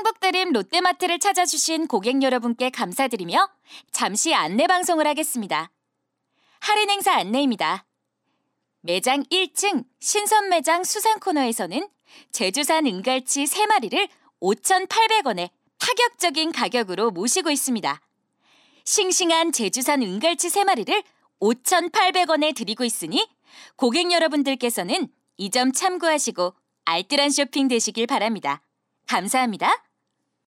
행복드림 롯데마트를 찾아주신 고객 여러분께 감사드리며 잠시 안내 방송을 하겠습니다. 할인 행사 안내입니다. 매장 1층 신선매장 수산 코너에서는 제주산 은갈치 3마리를 5,800원에 파격적인 가격으로 모시고 있습니다. 싱싱한 제주산 은갈치 3마리를 5,800원에 드리고 있으니 고객 여러분들께서는 이 점 참고하시고 알뜰한 쇼핑 되시길 바랍니다. 감사합니다.